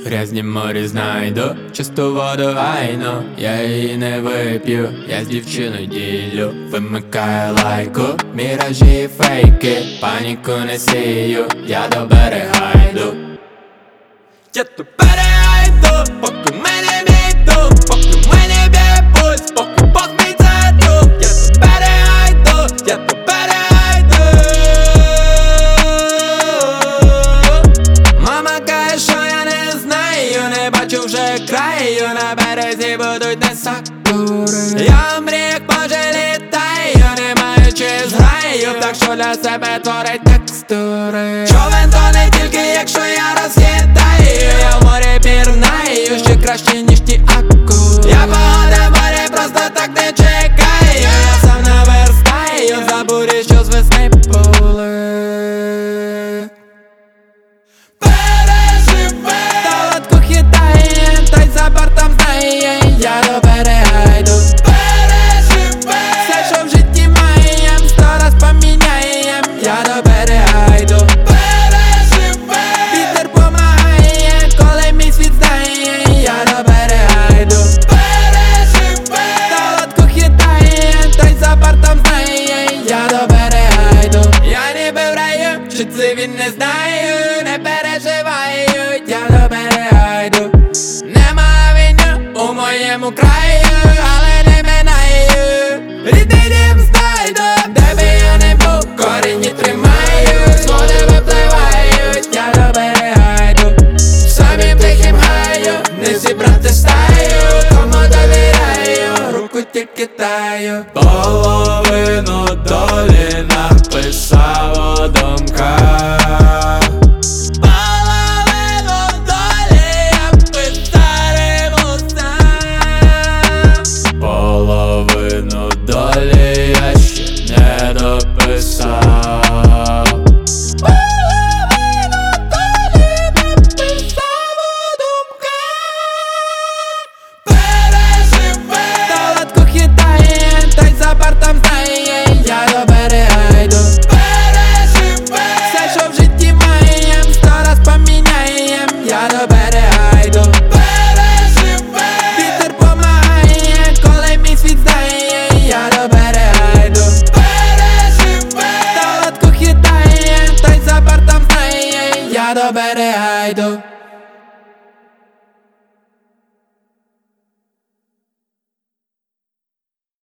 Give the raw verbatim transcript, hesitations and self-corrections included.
грязні морі знайду, чисту воду гайну, я її не вип'ю, я з дівчиною ділю. Вимикаю лайку, міражі і фейки, паніку не сію, я до берега йду. Я до берега йду, поки мене війду, поки мене б'є пульс, поки Бог мій задух. Я до берега йду, я до берега йду. Мама каже, що я не знаю, не бачу вже краю, на березі будуть не сакури. Я мрію, як може літаю, не маючи зграю, так що для себе творить текстури. Човен то не тільки, якщо я розхитаю, я в морі пірнаю, ще краще, ніж ті акули. Я погода в морі просто так не чекаю, я сам наверстаю, за бурі, що з весни були. Переживе, та хитає, та й за бортом знає, я до берега йду. Переживе, все, що в житті маєм, сто раз поміняєм, я до берега йду. Переживе, вітер помагає, коли мій світ знає, я до берега йду. Переживе, та хитає, та й за бортом знає, я до берега йду. Я ніби в раю, що це він не знаю, не переживаю, я до берега йду. Нема війни у моєму краї.